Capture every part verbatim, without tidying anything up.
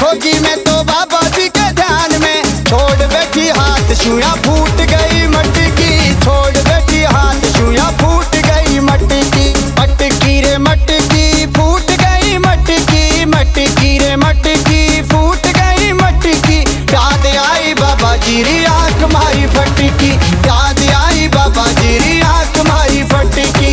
होगी मैं तो बाबा जी के ध्यान में। छोड़ बैठी हाथ छुया फूट गई मटकी, छोड़ बैठी हाथ छुया फूट गई मटकी। मटकी रे मटकी फूट गई मटकी, मटकी रे मटकी फूट गई मटकी। याद आई बाबा जी री आंख मारी फटकी, याद आई बाबा जी री आंख मारी फटकी।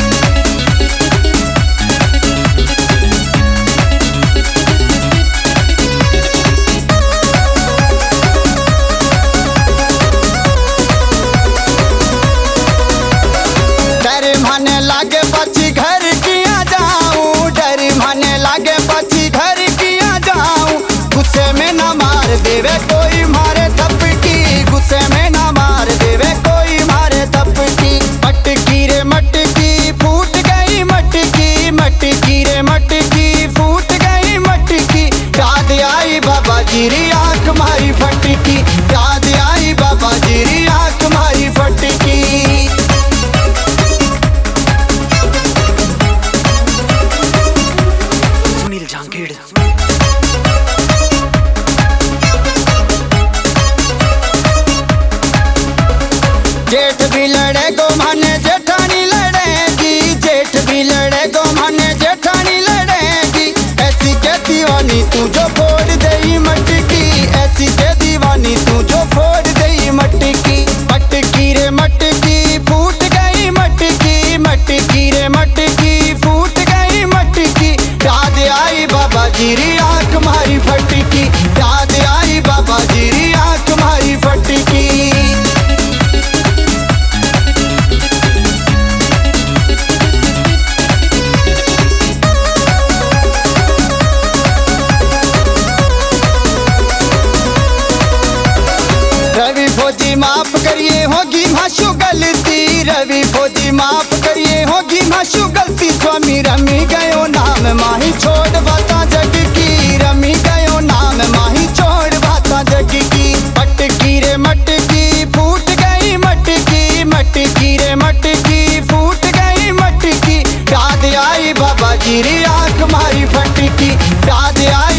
डर माने लागे पची घर किया जाऊं, डर माने लागे पची घर किया जाऊं। गुस्से में न मार देवे कोई मारे थपकी, गुस्से में न मार देवे कोई मारे थपकी। मटकी रे मटकी फूट गई मटकी, मटकी रे मटकी फूट गई मटकी। याद आई बाबा जी री आंख मारी फटकी, याद आई बाबा जी री आंख मारी फटकी। जेठ भी लड़े गो माने जेठानी लड़ेगी, जेठ भी लड़े गो माने जेठानी लड़ेगी। ऐसी के दीवानी तू जो फोड़ दई मटकी, ऐसी के दीवानी तू जो फोड़ दई मटकी। मटकी रे मटकी फूट गई मटकी, मटकी रे मटकी फूट गई मटकी। याद आई बाबा जी री आंख मारी फटकी, याद आई बाबा जी री आंख मारी फटकी। रवि फौजी माफ करिए होगी माशु गलती, रवि फौजी माफ करिए होगी माशु गलती। स्वामी रमी गयो नाम माही छोड़ बाता जग की, रमी गयो नाम माही छोड़ बाता जग की। मटकी रे मटकी फूट गई मटकी, मटकी रे मटकी फूट गई मटकी। याद आई बाबा जी री आंख मारी फटकी, याद आई